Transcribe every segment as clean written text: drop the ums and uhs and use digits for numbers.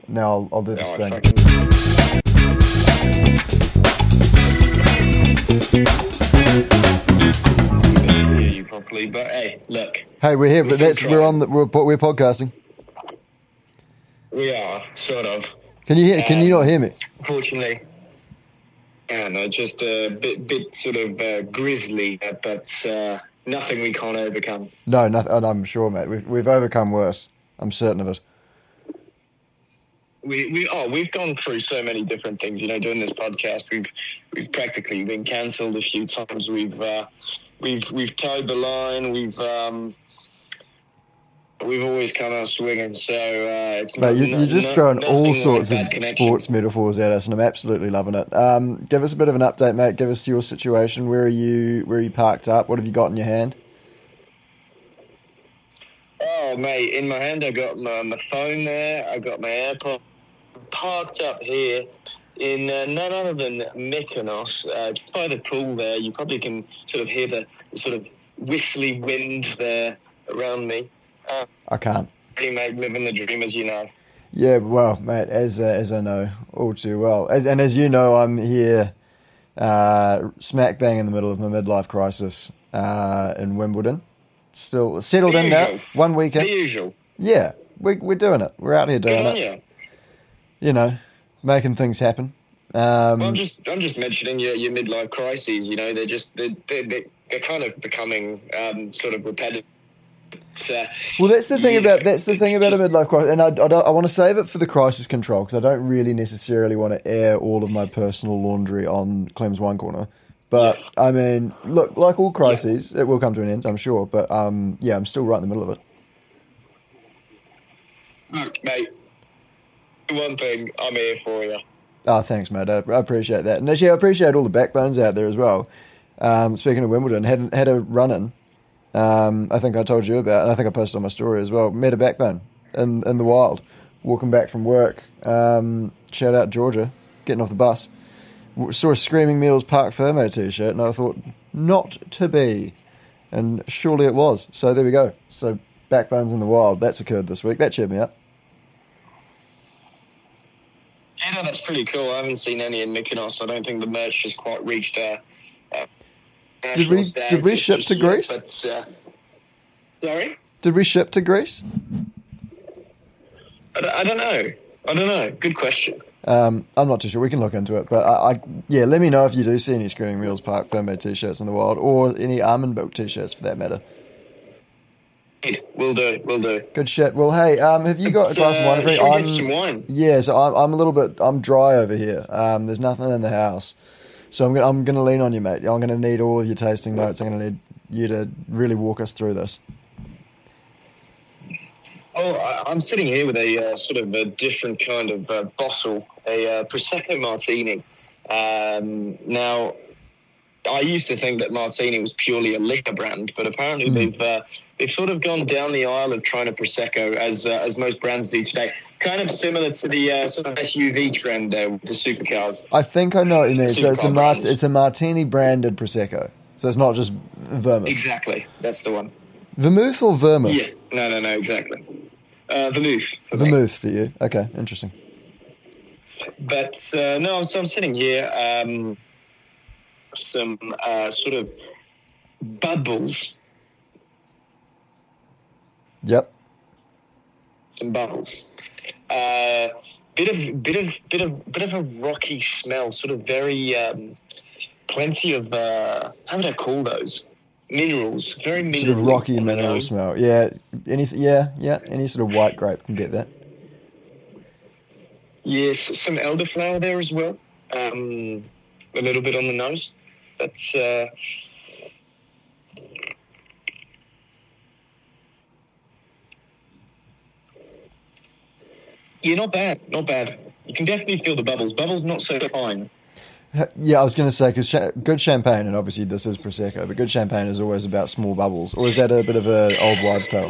Now I'll do the No, I sting. fucking hear you properly, but hey, look. Hey, we're here, but still we're podcasting. We are, sort of. Can you not hear me? Fortunately, yeah, no, just a bit sort of grisly, but nothing we can't overcome. No, nothing. I'm sure, mate. We've overcome worse. I'm certain of it. We've gone through so many different things, doing this podcast. We've practically been cancelled a few times. We've towed the line. We've always come out swinging. So it's Mate, you're just throwing all sorts of connection. sports metaphors at us, and I'm absolutely loving it. Give us a bit of an update, mate. Give us your situation. Where are you parked up? What have you got in your hand? Oh, mate, in my hand I got my phone there. I got my AirPod parked up here in none other than Mykonos, just by the pool there. You probably can sort of hear the sort of whistly wind there around me. I can't. Pretty, mate, living the dream, as you know. Yeah, well, mate, as I know all too well, as you know, I'm here, smack bang in the middle of my midlife crisis in Wimbledon. Still settled in now. 1 weekend. The usual. Yeah, we're doing it. We're out here doing it. Making things happen. Well, I'm just mentioning your midlife crises. They're kind of becoming sort of repetitive. Well, that's the thing about a midlife crisis, and I want to save it for the crisis control because I don't really necessarily want to air all of my personal laundry on Clem's Wine Corner. But I mean, look, like all crises, it will come to an end, I'm sure. But I'm still right in the middle of it. Look, mate, one thing, I'm here for you. Oh, thanks, mate. I appreciate that, and actually, I appreciate all the backbones out there as well. Speaking of Wimbledon, had a run-in. I think I told you about, and I think I posted on my story as well. Met a backbone in the wild, walking back from work. Shout out Georgia, getting off the bus. Saw a Screaming Meals Parc Ferme t-shirt, and I thought, not to be. And surely it was. So there we go. So backbones in the wild, that's occurred this week. That cheered me up. Yeah, no, that's pretty cool. I haven't seen any in Mykonos. I don't think the merch has quite reached Did we ship to Greece? But, sorry? Did we ship to Greece? I don't know. Good question. I'm not too sure. We can look into it. But let me know if you do see any Screaming Meals Parc Ferme t-shirts in the wild, or any Almond Milk t-shirts for that matter. Will do. Good shit. Well, hey, have you got a glass of wine? Should we get some wine? Yeah, so I'm dry over here. There's nothing in the house. So I'm gonna lean on you, mate. I'm gonna need all of your tasting notes. I'm gonna need you to really walk us through this. Oh, I'm sitting here with a sort of a different kind of bottle, a Prosecco Martini. Now, I used to think that Martini was purely a liquor brand, but apparently they've sort of gone down the aisle of trying to Prosecco, as most brands do today. Kind of similar to the sort of SUV trend there with the supercars. I think I know what you mean. So it's a Martini branded Prosecco. So it's not just vermouth. Exactly, that's the one. Vermouth or vermouth? Yeah, no, exactly. Vermouth. Vermouth for you. Okay, interesting. But no, so I'm sitting here. Some sort of bubbles. Yep. Some bubbles. Bit of a rocky smell. Sort of very plenty of how would I call those? Minerals. Very mineral. Sort of rocky mineral smell. Yeah. Any sort of white grape can get that. Yes, some elderflower there as well. A little bit on the nose. That's yeah, not bad. You can definitely feel the bubbles. Bubbles not so fine. Yeah, I was going to say, because good champagne, and obviously this is Prosecco, but good champagne is always about small bubbles. Or is that a bit of an old wives' tale?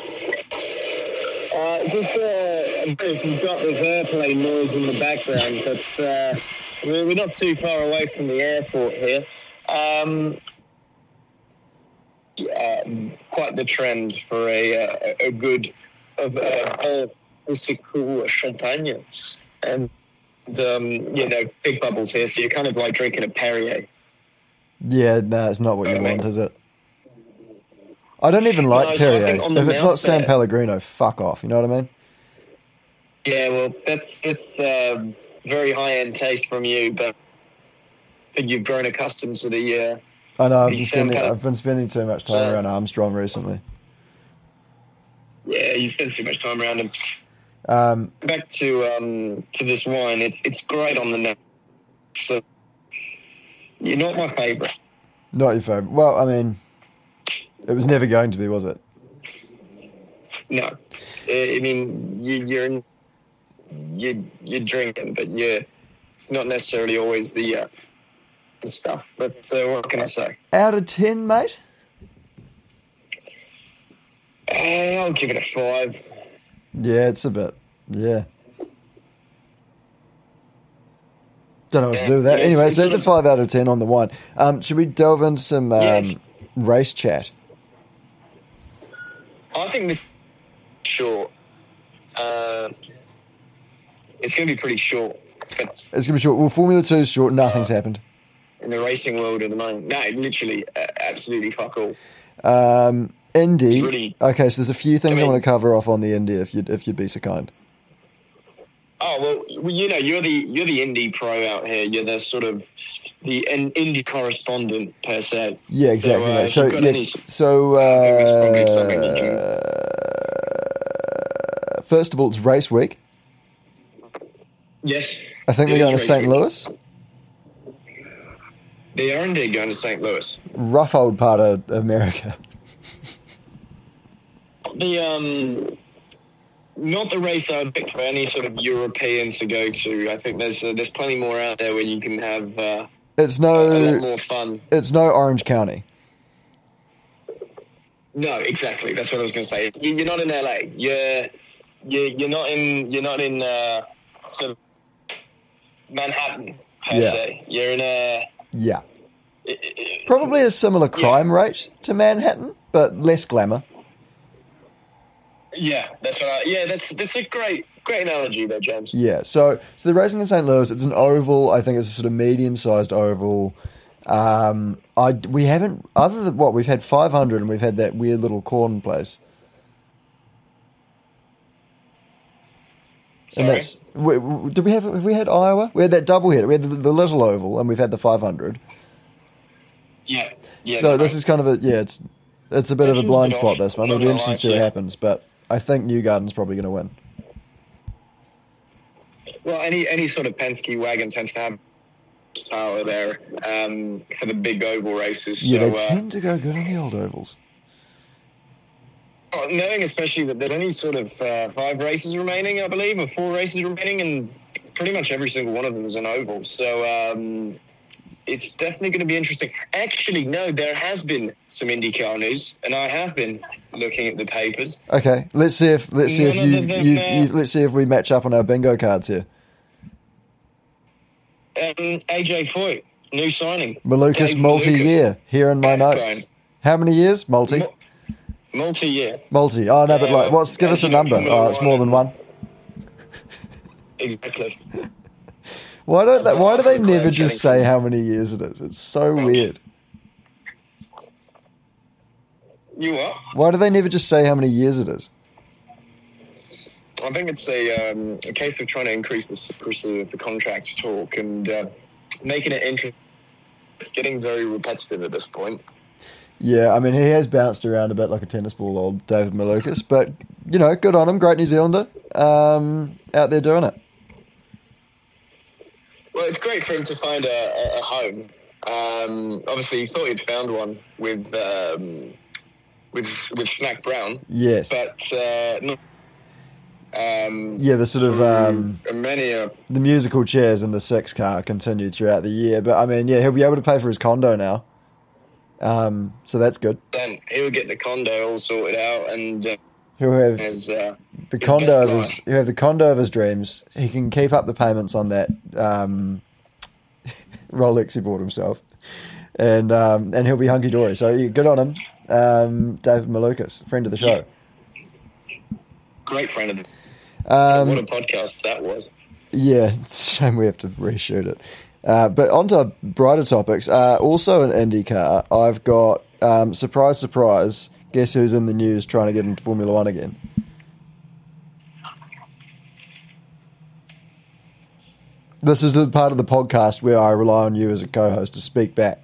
You've got this airplane noise in the background, but we're not too far away from the airport here. Quite the trend for a good c'est cool champagne, and big bubbles here, so you're kind of like drinking a Perrier. Yeah, no, it's not what you want, is it? I don't even like Perrier. If it's not San Pellegrino, fuck off. You know what I mean? Yeah, well, that's very high-end taste from you, but you've grown accustomed to the... I know, I've been spending too much time around Armstrong recently. Yeah, you spend too much time around him. Back to this wine, it's great on the nose. So you're not my favourite. Not your favourite. Well, I mean, it was never going to be, was it? No, I mean you're drinking, but you're not necessarily always the stuff. But what can I say? Out of 10, mate? I'll give it a 5. Yeah, it's a bit. Yeah. Don't know what to do with that. Anyway, so that's a 5 out of 10 on the wine. Should we delve into some race chat? I think this is short. It's going to be pretty short. It's going to be short. Well, Formula 2 is short. Nothing's happened. In the racing world at the moment. No, literally, absolutely fuck all. Indy. Really, okay, so there's a few things I want to cover off on the Indy, if you'd be so kind. Oh well, you're the Indy pro out here. You're the sort of the Indy correspondent per se. Yeah, exactly. First of all, it's race week. Yes. I think they're going to St. Louis. They are indeed going to St. Louis. Rough old part of America. Not the race I would pick for any sort of European to go to. I think there's plenty more out there where you can have a lot more fun. It's no Orange County. No, exactly. That's what I was going to say. You're not in LA. You're not in sort of Manhattan per se. You're in probably a similar crime rate to Manhattan, but less glamour. Yeah, that's right. That's a great analogy there, James. Yeah, so they're racing in St. Louis. It's an oval. I think it's a sort of medium-sized oval. We haven't, other than we've had 500 and we've had that weird little corn place. And that's have we had Iowa? We had that double header. We had the little oval, and we've had the 500. Yeah. So this is kind of it's a bit of a blind spot. This one. It'll be interesting to see what happens, but I think Newgarden's probably going to win. Well, any sort of Penske wagon tends to have power there for the big oval races. Yeah, so, they tend to go good on the old ovals. Knowing especially that there's only sort of 5 races remaining, I believe, or 4 races remaining, and pretty much every single one of them is an oval. So it's definitely going to be interesting. Actually, no, there has been some IndyCar news, and I have been looking at the papers. Okay, let's see if we match up on our bingo cards here. AJ Foyt, new signing. Malukas multi-year here in my notes. How many years? Multi-year. Multi. Oh no, but give us a number. Oh, it's more than one. Exactly. Why do they never just say how many years it is? It's so weird. You what? Why do they never just say how many years it is? I think it's a case of trying to increase the secrecy of the contract talk and making it interesting. It's getting very repetitive at this point. Yeah, I mean, he has bounced around a bit like a tennis ball, old David Malukas, but, good on him, great New Zealander, out there doing it. Well, it's great for him to find a home. Obviously, he thought he'd found one with Snack Brown. Yes. But not. The sort of the musical chairs in the 6 car continued throughout the year, but I mean, he'll be able to pay for his condo now. So that's good. Then he'll get the condo all sorted out, and he'll have the condo of his dreams. He can keep up the payments on that Rolex he bought himself, and he'll be hunky dory. So good on him, David Malukas, friend of the show. Great friend of the. What a podcast that was. Yeah, it's a shame we have to reshoot it. But on to brighter topics. Also in IndyCar, I've got, surprise, surprise, guess who's in the news trying to get into Formula One again? This is the part of the podcast where I rely on you as a co-host to speak back.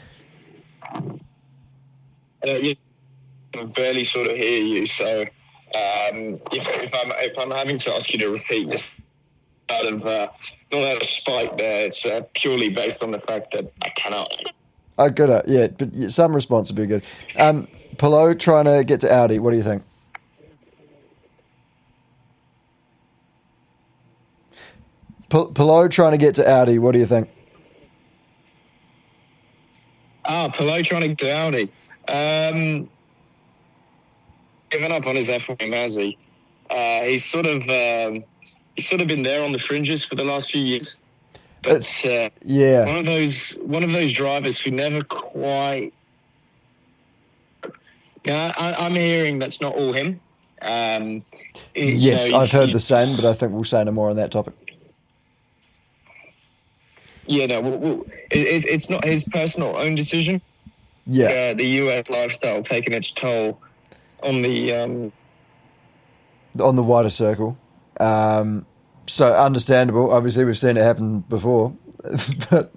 Yeah, I barely sort of hear you, so if I'm having to ask you to repeat this not out of spite there, it's purely based on the fact that I cannot. Oh, good. Yeah, but some response would be good. Palou trying to get to Audi. What do you think? Palou trying to get to Audi. What do you think? Palou trying to get to Audi. Given up on his F1 Mazzy. He's sort of been there on the fringes for the last few years. But yeah, one of those drivers who never quite. Yeah, I'm hearing that's not all him. Yes, I've heard the same, but I think we'll say no more on that topic. Yeah, no, it's not his personal own decision. Yeah, the US lifestyle taking its toll on the wider circle. So understandable. Obviously, we've seen it happen before, but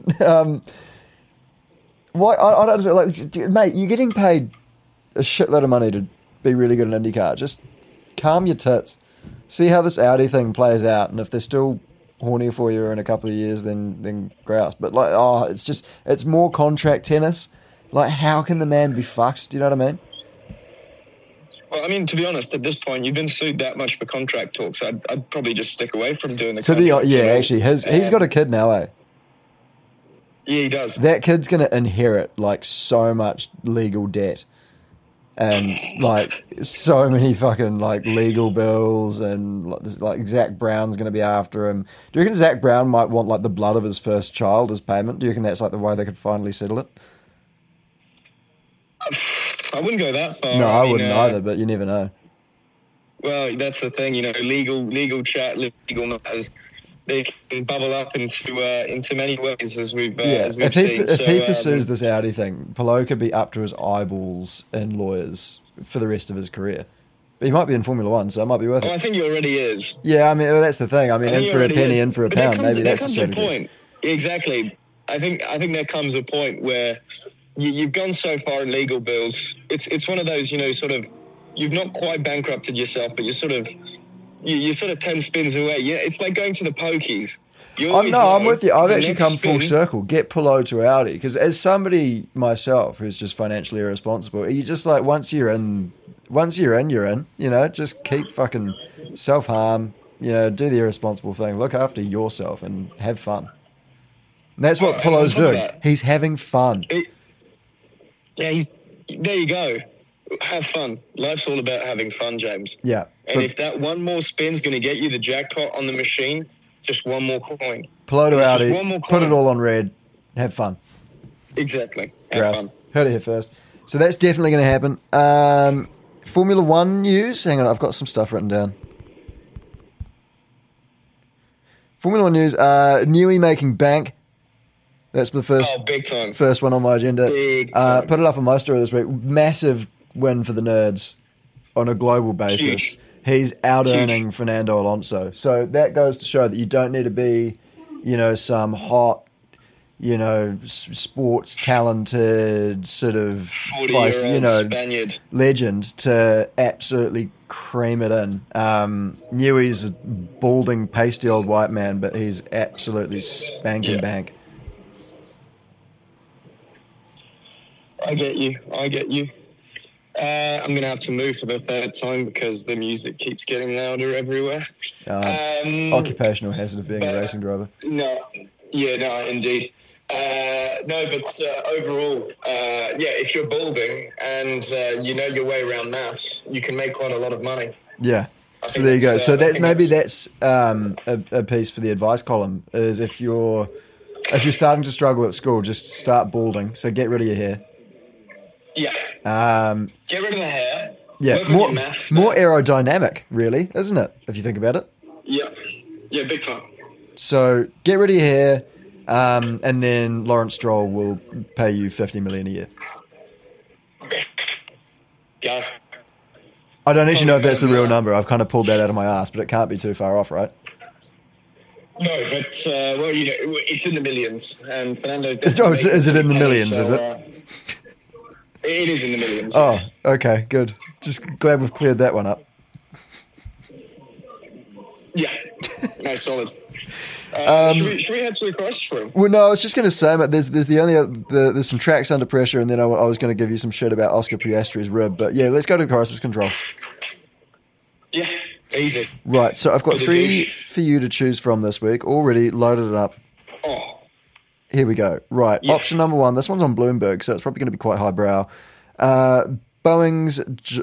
why? I don't understand. Like, mate, you're getting paid a shitload of money to be really good in IndyCar. Just calm your tits. See how this Audi thing plays out, and if they're still horny for you in a couple of years, then grouse. But like, it's more contract tennis. Like, how can the man be fucked? Do you know what I mean? Well, I mean, to be honest, at this point, you've been sued that much for contract talks. I'd probably just stick away from doing the contract. Actually, he's got a kid now, eh? Yeah, he does. That kid's going to inherit, like, so much legal debt. And, like, so many fucking, like, legal bills, and, like, Zach Brown's going to be after him. Do you reckon Zach Brown might want, like, the blood of his first child as payment? Do you reckon that's, like, the way they could finally settle it? I wouldn't go that far. No, I wouldn't either, but you never know. Well, that's the thing, legal chat, legal matters, they can bubble up into many ways as we've seen. If he pursues this Audi thing, Palou could be up to his eyeballs in lawyers for the rest of his career. But he might be in Formula One, so it might be worth it. I think he already is. Yeah, I mean, that's the thing. I mean, in for a penny, in for a pound. Maybe that's the strategy. Point. Exactly. I think there comes a point where you've gone so far in legal bills. It's one of those, sort of, you've not quite bankrupted yourself, but you're sort of 10 spins away. Yeah, it's like going to the pokies. I'm with you. I've actually come full circle. Get Palou to Audi, because as somebody myself who's just financially irresponsible, you just like once you're in, you're in. Just keep fucking self-harm. Do the irresponsible thing. Look after yourself and have fun. And that's what Palou's doing. He's having fun. There you go. Have fun. Life's all about having fun, James. Yeah. And if that one more spin's going to get you the jackpot on the machine, just one more coin. Palou to Audi, put it all on red, have fun. Exactly. Have fun. Heard it here first. So that's definitely going to happen. Formula One news. Hang on, I've got some stuff written down. Formula One news. Newey making bank. That's the big time. First one on my agenda. Big time. Put it up on my story this week. Massive win for the nerds on a global basis. Huge. He's out-earning Fernando Alonso. So that goes to show that you don't need to be, some hot, sports talented sort of 40-year-old Spaniard legend to absolutely cream it in. Newey's a balding, pasty old white man, but he's absolutely spanking bank. I get you. I'm going to have to move for the third time because the music keeps getting louder everywhere. Occupational hazard of being a racing driver. No, indeed. But overall, if you're balding and you know your way around maths, you can make quite a lot of money. Yeah. So there you go. So that's a piece for the advice column. Is if you're starting to struggle at school, just start balding. So get rid of your hair. Yeah. Get rid of the hair. Yeah. More aerodynamic, really, isn't it? If you think about it. Yeah, yeah, big time. So get rid of your hair, and then Lawrence Stroll will pay you $50 million a year. Yeah. I don't actually know if that's the real number. I've kind of pulled that out of my ass, but it can't be too far off, right? No, but well, you know, it's in the millions, and Fernando's. Oh, is it in the millions? So, is it? It is in the millions. Oh, yes. okay, good. Just glad we've cleared that one up. Yeah, no, solid. Should we head to the crisis room? Well, no, I was just going to say, mate, there's some tracks under pressure, and then I was going to give you some shit about Oscar Piastri's rib, but yeah, let's go to the crisis control. Yeah, easy. Right, so I've got 3 for you to choose from this week. Already loaded it up. Oh. Here we go. Right, yeah. Option number 1. This one's on Bloomberg, so it's probably going to be quite highbrow. Boeing's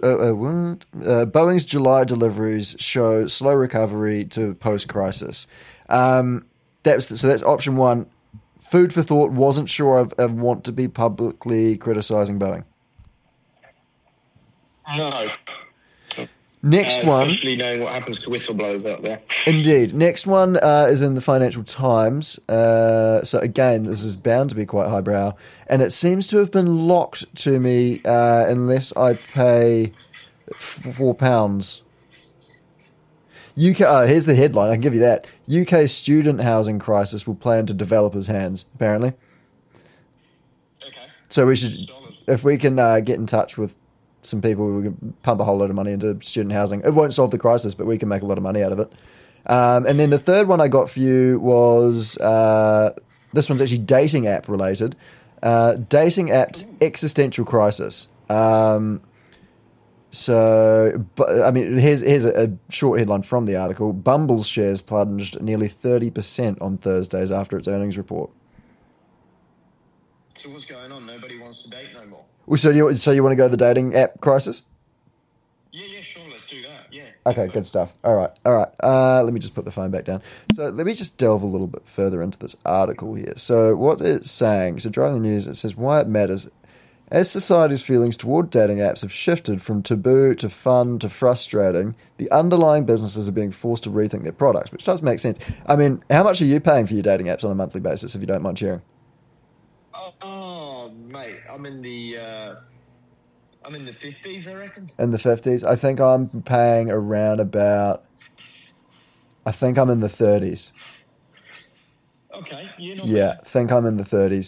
July deliveries show slow recovery to post-crisis. That's option 1. Food for thought. Wasn't sure I want to be publicly criticizing Boeing. No. Next one, especially knowing what happens to whistleblowers out there. Indeed. Next one is in the Financial Times. So again, this is bound to be quite highbrow, and it seems to have been locked to me unless I pay £4. UK. Here's the headline. I can give you that. UK student housing crisis will play into developers' hands. Apparently. Okay. So we should, if we can get in touch with some people, we can pump a whole lot of money into student housing. It won't solve the crisis, but we can make a lot of money out of it. And then the third one I got for you was this one's actually dating app related. Dating apps existential crisis. So, I mean, here's a short headline from the article. Bumble's shares plunged nearly 30% on Thursdays after its earnings report. So what's going on? Nobody wants to date no more. Well, so you want to go to the dating app crisis? Yeah, sure. Let's do that. Yeah. Okay, good stuff. All right. Let me just put the phone back down. So let me just delve a little bit further into this article here. So what it's saying, so driving the news, it says why it matters. As society's feelings toward dating apps have shifted from taboo to fun to frustrating, the underlying businesses are being forced to rethink their products, which does make sense. I mean, how much are you paying for your dating apps on a monthly basis, if you don't mind sharing? Oh, mate, I'm in the 50s, I reckon. In the 50s? I think I'm paying around about, I think I'm in the 30s. Okay, you're not Yeah, bad. I think I'm in the 30s.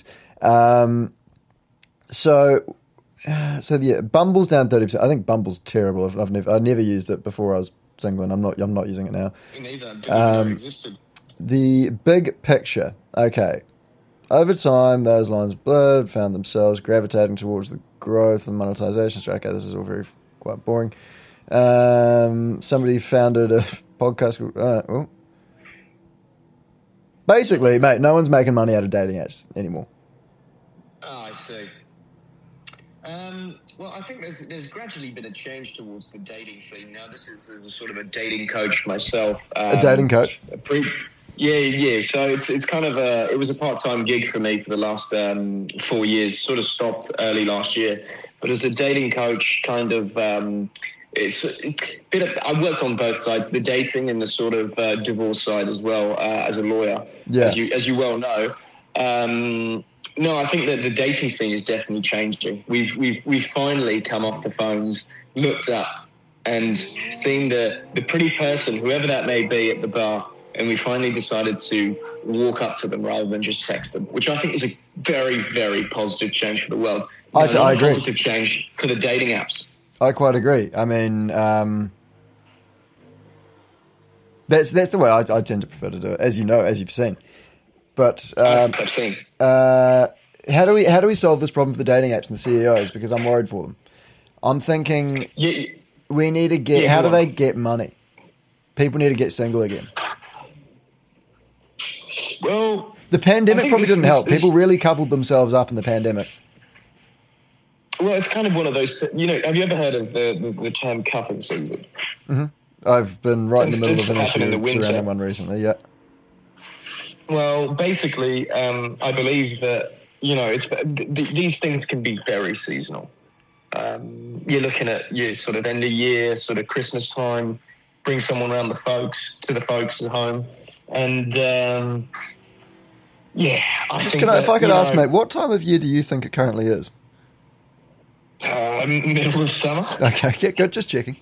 So yeah, Bumble's down 30%. I think Bumble's terrible. I never used it before I was single, and I'm not using it now. Me neither. Didn't know it existed. The big picture. Okay. Over time, those lines blurred, found themselves gravitating towards the growth and monetization strategy. Okay, this is all quite boring. Somebody founded a podcast called... Basically, mate, no one's making money out of dating apps anymore. Oh, I see. Well, I think there's gradually been a change towards the dating scene. Now, this is a sort of a dating coach myself. A dating coach? Yeah. So it's kind of it was a part-time gig for me for the last 4 years. Sort of stopped early last year, but as a dating coach, kind of it's a bit of. I worked on both sides, the dating and the sort of divorce side as well as a lawyer. Yeah. As you well know. No, I think that the dating scene is definitely changing. We've finally come off the phones, looked up, and seen the pretty person, whoever that may be, at the bar. And we finally decided to walk up to them rather than just text them, which I think is a very, very positive change for the world. I agree. Positive change for the dating apps. I quite agree. I mean, that's the way I tend to prefer to do it, as you know, as you've seen. But I've seen. How do we solve this problem for the dating apps and the CEOs? Because I'm worried for them. I'm thinking we need to get. How do they get money? People need to get single again. Well, the pandemic probably didn't help. People really coupled themselves up in the pandemic. Well, it's kind of one of those. Have you ever heard of the term cuffing season? Mm-hmm. I've been right in the middle of an issue surrounding one recently. Yeah. Well, basically, I believe that these things can be very seasonal. You're looking at your sort of end of year, sort of Christmas time, bring someone around to the folks at home, and yeah, if I could ask, mate, what time of year do you think it currently is? Middle of summer. Okay, yeah, good. Just checking.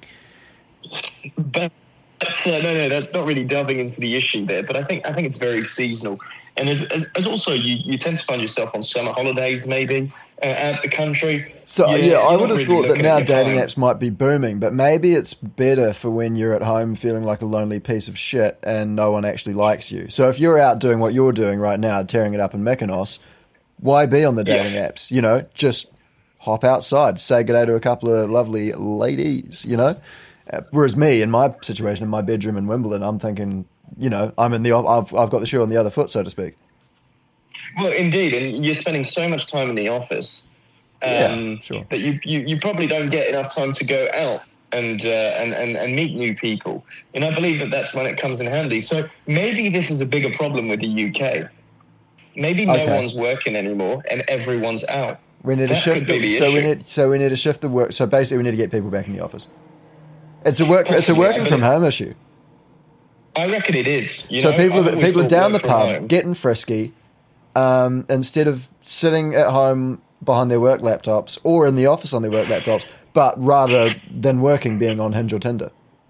But no, that's not really delving into the issue there. But I think it's very seasonal, and as also you tend to find yourself on summer holidays maybe out the country. So I would have thought that now dating apps might be booming, but maybe it's better for when you're at home feeling like a lonely piece of shit and no one actually likes you. So if you're out doing what you're doing right now, tearing it up in Mykonos, why be on the dating apps? You know, just hop outside, say good day to a couple of lovely ladies. You know. Whereas me, in my situation, in my bedroom in Wimbledon, I'm thinking, you know, I've got the shoe on the other foot, so to speak. Well, indeed, and you're spending so much time in the office sure. that you probably don't get enough time to go out and meet new people. And I believe that's when it comes in handy. So maybe this is a bigger problem with the UK. Maybe no one's working anymore and everyone's out. We need to shift. We need to shift the work. So basically, we need to get people back in the office. It's a working from home issue. I reckon it is. People are down the pub, getting frisky, instead of sitting at home behind their work laptops or in the office on their work laptops, but rather than working, being on Hinge or Tinder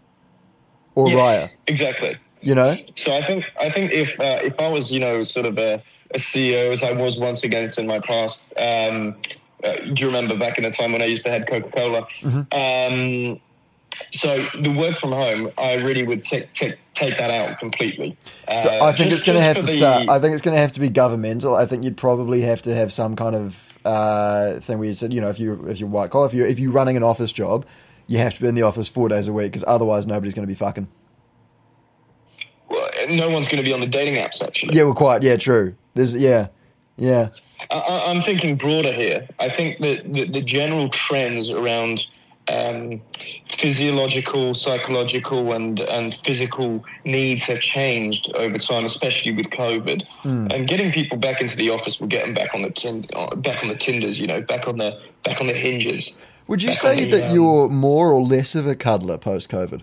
or Raya. Exactly. You know. So I think if I was sort of a CEO as I was once again in my past, do you remember back in the time when I used to head Coca-Cola? Mm-hmm. So the work from home, I really would take that out completely. So I think it's going to have to start. I think it's going to have to be governmental. I think you'd probably have to have some kind of thing where you said, you know, if you're white collar, if you're running an office job, you have to be in the office 4 days a week because otherwise nobody's going to be fucking. Well, no one's going to be on the dating apps actually. Yeah, well, quite. Yeah, true. Yeah. I'm thinking broader here. I think that the general trends around physiological, psychological, and physical needs have changed over time, especially with COVID. And getting people back into the office will get them back on the Tinders, you know, back on the hinges. Would you say that you're more or less of a cuddler post COVID?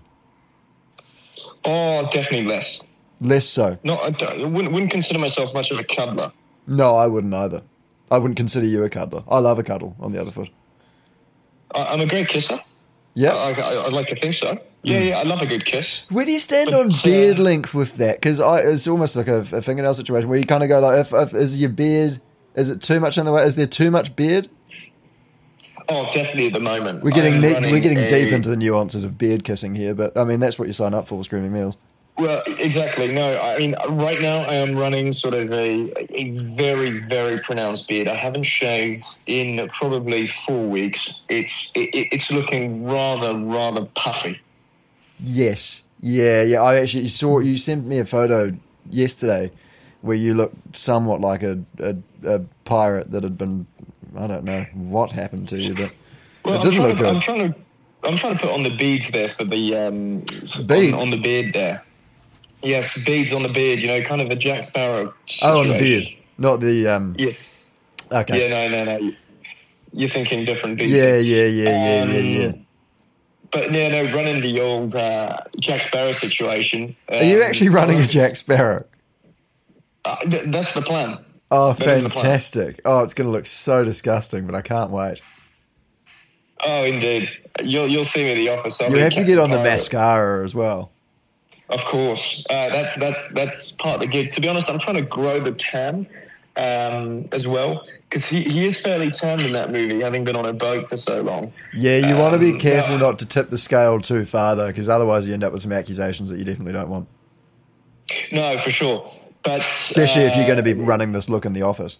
Oh, definitely less. Less so. No, I wouldn't consider myself much of a cuddler. No, I wouldn't either. I wouldn't consider you a cuddler. I love a cuddle, on the other foot. I'm a great kisser. Yeah. I'd like to think so. Yeah, I love a good kiss. Where do you stand on beard length with that? Because it's almost like a fingernail situation where you kind of go like, if is your beard, is it too much in the way? Is there too much beard? Oh, definitely at the moment. We're getting deep into the nuances of beard kissing here, but I mean, that's what you sign up for with Screaming Meals. Well, exactly. No, I mean, right now I am running sort of a very, very pronounced beard. I haven't shaved in probably 4 weeks. It's looking rather puffy. Yes. Yeah. I actually saw, you sent me a photo yesterday where you looked somewhat like a pirate that had been, I don't know what happened to you, but it didn't look good. I'm trying to put on the beads there for the beads on the beard there. Yes, beads on the beard. You know, kind of a Jack Sparrow situation. Oh, on the beard, not the Yes. Okay. Yeah, no. You're thinking different beads. Yeah. But no, running the old Jack Sparrow situation. Are you actually running a Jack Sparrow? That's the plan. Oh, fantastic! Oh, it's going to look so disgusting, but I can't wait. Oh, indeed. You'll see me at the office. You have to get on the mascara as well. Of course. That's part of the gig. To be honest, I'm trying to grow the tan as well, because he is fairly tanned in that movie, having been on a boat for so long. Yeah, you want to be careful not to tip the scale too far, though, because otherwise you end up with some accusations that you definitely don't want. No, for sure. But especially if you're going to be running this look in the office.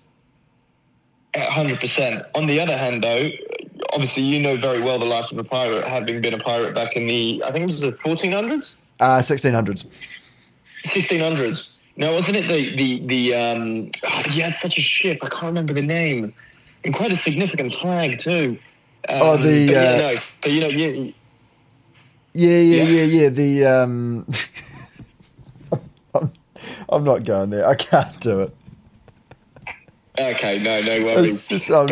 100%. On the other hand, though, obviously you know very well the life of a pirate, having been a pirate back in I think it was the 1400s? 1600s. 1600s. Now, wasn't it you had such a ship, I can't remember the name, and quite a significant flag too. Yeah. I'm not going there. I can't do it. Okay, no worries. It's just, so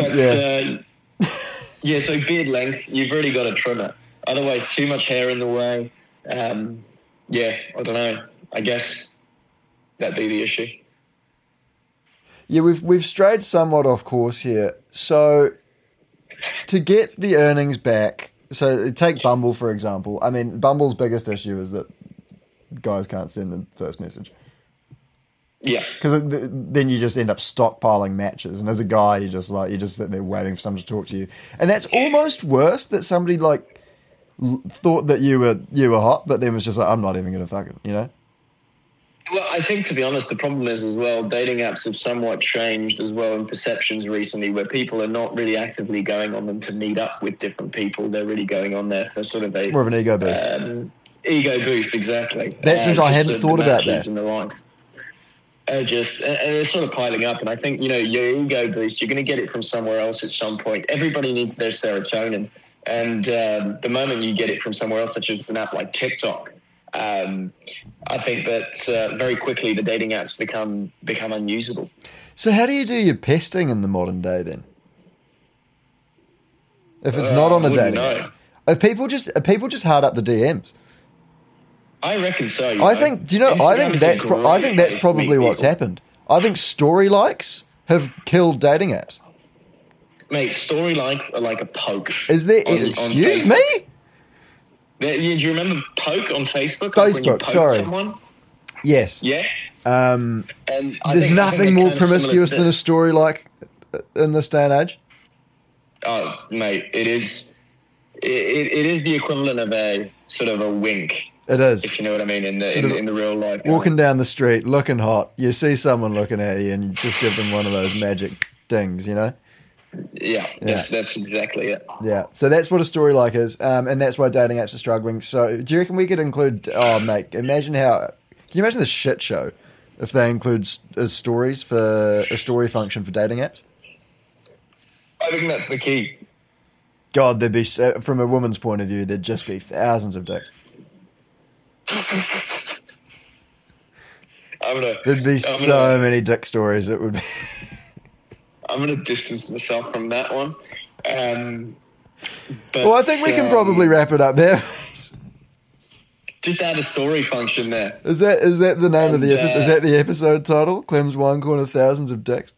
beard length, you've really got to trim it. Otherwise, too much hair in the way. yeah, I don't know. I guess that'd be the issue. Yeah, we've strayed somewhat off course here. So to get the earnings back, so take Bumble for example. I mean, Bumble's biggest issue is that guys can't send the first message. Yeah, Because then you just end up stockpiling matches, and as a guy, you just sit there waiting for someone to talk to you, and that's almost worse. That somebody like thought that you were hot, but then was just like, I'm not even gonna fuck it, you know. well, I think, to be honest, the problem is as well, dating apps have somewhat changed as well in perceptions recently, where people are not really actively going on them to meet up with different people. They're really going on there for sort of a More of an ego boost. Ego boost, exactly. That's I hadn't thought about that. And the likes. And they're sort of piling up. And I think, your ego boost, you're going to get it from somewhere else at some point. Everybody needs their serotonin. And the moment you get it from somewhere else, such as an app like TikTok, I think that very quickly the dating apps become unusable. So how do you do your pesting in the modern day then? If it's not on a dating app, are people just hard up the DMs? I reckon so. I think that's probably what's happened. I think story likes have killed dating apps. Mate, story likes are like a poke. Is there? Excuse me? Do you remember poke on Facebook? Facebook, sorry. Someone? Yes. Yeah. And there's I nothing think more they're kind of promiscuous similar than a story like in this day and age. Oh, mate, it is. It is the equivalent of a sort of a wink. It is. If you know what I mean, in the real life. Walking down the street, looking hot, you see someone looking at you, and you just give them one of those magic dings, you know? Yeah. That's exactly it. Yeah, so that's what a story like is, and that's why dating apps are struggling. So, do you reckon we could include? Oh, mate, can you imagine the shit show if they include stories for a story function for dating apps? I think that's the key. God, there'd be from a woman's point of view, there'd just be thousands of dicks. There'd be so many dick stories. It would be. I'm going to distance myself from that one. Well, I think we can probably wrap it up there. Just add a story function there. Is that the name of the episode? Is that the episode title? Clem's Wine Corner, thousands of dicks.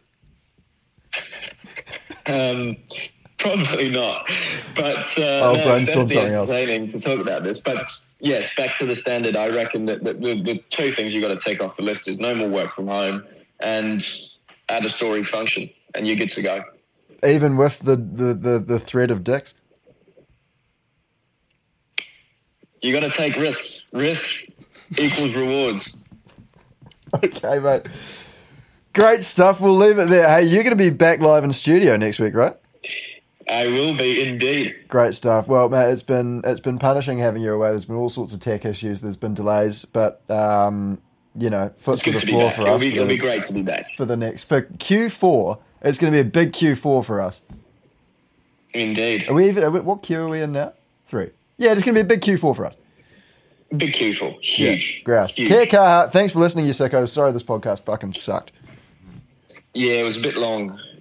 Probably not. But I'll brainstorm something else. Entertaining to talk about this, but. Yes, back to the standard. I reckon that the two things you've got to take off the list is no more work from home and add a story function, and you're good to go. Even with the threat of dicks? You got to take risks. Risk equals rewards. Okay, mate. Great stuff. We'll leave it there. Hey, you're going to be back live in the studio next week, right? I will be indeed. Great stuff. Well, mate, it's been punishing having you away. There's been all sorts of tech issues. There's been delays, but foot to the floor for us. It'll be great to be back for Q4. It's going to be a big Q4 for us. Indeed. What Q are we in now? 3. Yeah, it's going to be a big Q4 for us. Big Q4. Huge. Yeah, grouse. Kia kaha. Thanks for listening, you sickos. Sorry this podcast fucking sucked. Yeah, it was a bit long.